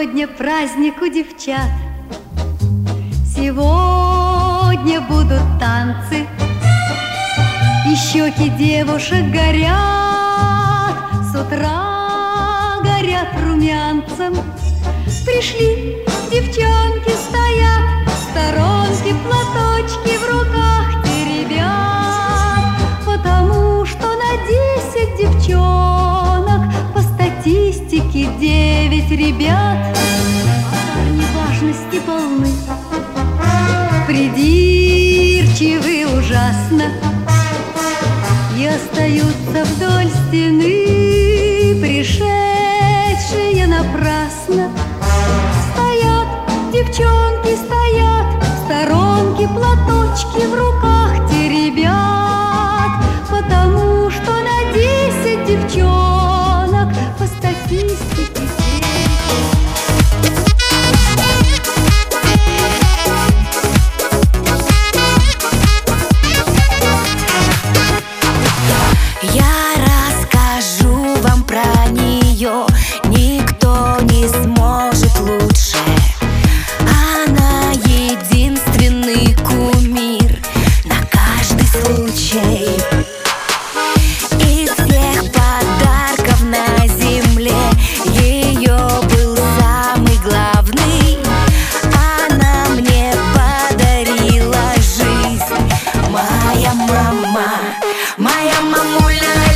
Сегодня праздник у девчат, сегодня будут танцы, и щеки девушек горят, с утра горят румянцем. Пришли девчонки, стоят в сторонке, платочки в руках теребят, потому что на 10 девчонок по статистике 9 ребят. А парни важности полны, придирчивы ужасно, и остаются вдоль стены, пришедшие напрасно. Стоят девчонки, стоят в сторонке, платочки в руках теребят, потому что на 10 девчонок по статистике 9. Никто не сможет лучше. Она единственный кумир на каждый случай. Из всех подарков на земле ее был самый главный. Она мне подарила жизнь. Моя мама, моя мамуля.